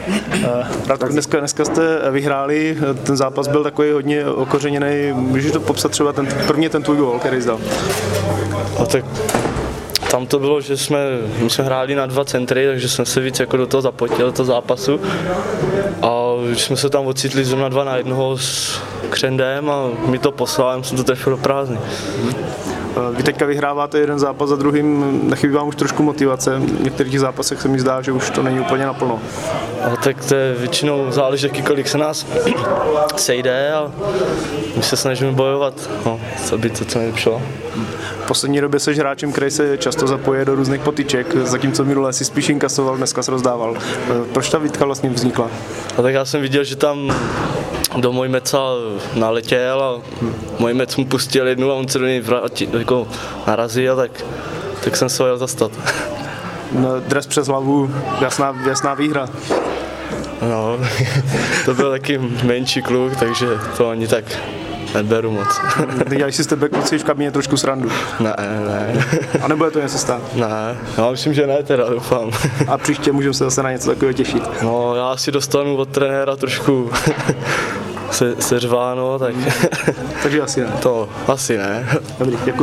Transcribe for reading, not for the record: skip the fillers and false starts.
Radku, dneska jste vyhráli, ten zápas byl takový hodně okořeněný. Můžeš to popsat třeba ten tvůj gól, který zdal? No tak tam to bylo, že jsme hráli na 2 centry, takže jsem se víc jako do toho zapotil, do toho zápasu. A když jsme se tam ocitli zrovna 2 na 1 s Křendem a mi to poslal, jsem to trefil do prázdny. Vy teďka vyhráváte jeden zápas za druhým, nechybí vám už trošku motivace. V některých zápasech se mi zdá, že už to není úplně naplno. A tak to je většinou záleží, kolik se nás sejde a my se snažíme bojovat, co by to co nejlepšilo. V poslední době jsi hráčem, který se často zapojí do různých potyček, zatímco minule si spíš inkasoval, dneska se rozdával. Proč ta výtka vlastně vznikla? A tak já jsem viděl, že tam do můj meca naletěl a můj mec mu pustil jednu a on se do něj jako narazil, tak jsem se ho jel zastat. No, dres přes hlavu, jasná výhra. No, to byl taky menší kluk, takže to ani tak neberu moc. Děláš si z tebe kluci v kabině trošku srandu? Ne. A nebude to něco stát? Ne, já myslím, že ne teda, doufám. A příště můžeme se zase na něco takového těšit? No, já si dostanu od trenéra trošku seřváno, tak... Takže asi ne. To asi ne. Dobrý, děkuji.